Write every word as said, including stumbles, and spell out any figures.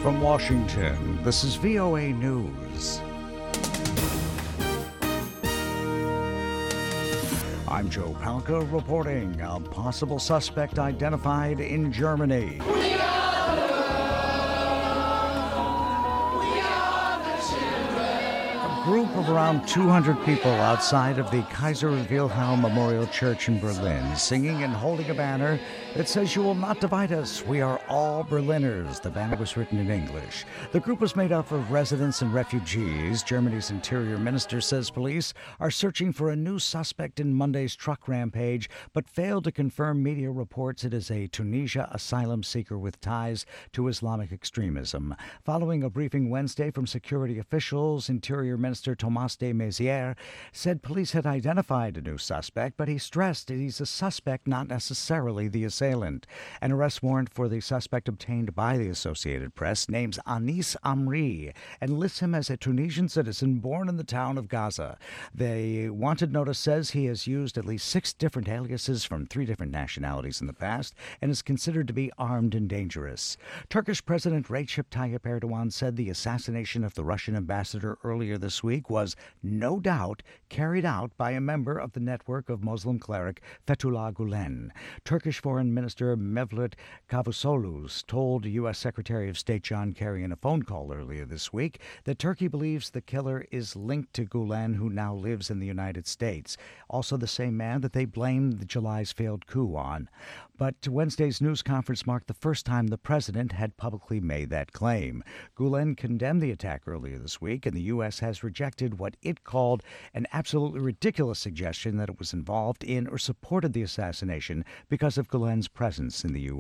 From Washington, this is V O A News. I'm Joe Palca reporting. A possible suspect identified in Germany. We are the world. We are the children. A group of around two hundred people outside of the Kaiser Wilhelm Memorial Church in Berlin, singing and holding a banner that says, "You will not divide us. We are all Berliners." The banner was written in English. The group was made up of residents and refugees. Germany's interior minister says police are searching for a new suspect in Monday's truck rampage, but failed to confirm media reports it is a Tunisia asylum seeker with ties to Islamic extremism. Following a briefing Wednesday from security officials, Interior Minister Thomas de Maizière said police had identified a new suspect, but he stressed that he's a suspect, not necessarily the assailant. An arrest warrant for the suspect obtained by the Associated Press names Anis Amri and lists him as a Tunisian citizen born in the town of Gaza. The wanted notice says he has used at least six different aliases from three different nationalities in the past and is considered to be armed and dangerous. Turkish President Recep Tayyip Erdogan said the assassination of the Russian ambassador earlier this week was, no doubt, carried out by a member of the network of Muslim cleric Fethullah Gulen. Turkish Foreign Minister Mevlut Cavusoglu told U S. Secretary of State John Kerry in a phone call earlier this week that Turkey believes the killer is linked to Gulen, who now lives in the United States, also the same man that they blamed July's failed coup on. But Wednesday's news conference marked the first time the president had publicly made that claim. Gulen condemned the attack earlier this week, and the U S has rejected what it called an absolutely ridiculous suggestion that it was involved in or supported the assassination because of Gulen's presence in the U S